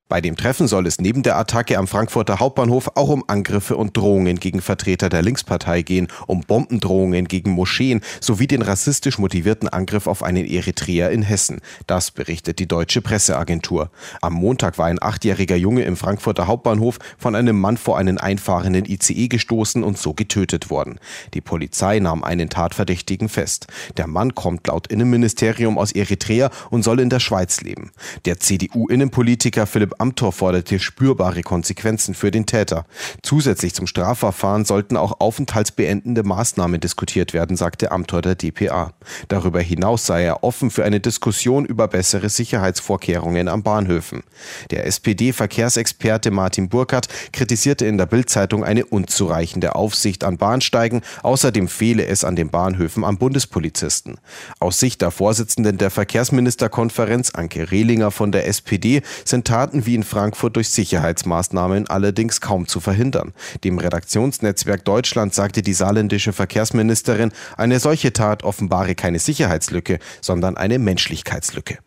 Bei dem Treffen soll es neben der Attacke am Frankfurter Hauptbahnhof auch um Angriffe und Drohungen gegen Vertreter der Linkspartei gehen, um Bombendrohungen gegen Moscheen sowie den rassistisch motivierten Angriff auf einen Eritreer in Hessen. Das berichtet die Deutsche Presseagentur. Am Montag war ein 8-jähriger Junge im Frankfurter Hauptbahnhof von einem Mann vor einen einfahrenden ICE gestoßen und so getötet worden. Die Polizei nahm einen Tatverdächtigen fest. Der Mann kommt laut Innenministerium aus Eritrea und soll in der Schweiz leben. Der CDU-Innenpolitiker Philipp Amthor forderte spürbare Konsequenzen für den Täter. Zusätzlich zum Strafverfahren sollten auch aufenthaltsbeendende Maßnahmen diskutiert werden, sagte Amthor der dpa. Darüber hinaus sei er offen für eine Diskussion über bessere Sicherheitsvorkehrungen an Bahnhöfen. Der SPD-Verkehrsexperte Martin Burkhardt kritisierte in der Bild-Zeitung eine unzureichende Aufsicht an Bahnsteigen. Außerdem fehle es an den Bahnhöfen an Bundespolizisten. Aus Sicht der Vorsitzenden der Verkehrsministerkonferenz, Anke Rehlinger von der SPD, sind Taten wie in Frankfurt durch Sicherheitsmaßnahmen allerdings kaum zu verhindern. Dem Redaktionsnetzwerk Deutschland sagte die saarländische Verkehrsministerin, eine solche Tat offenbare keine Sicherheitslücke, sondern eine Menschlichkeitslücke.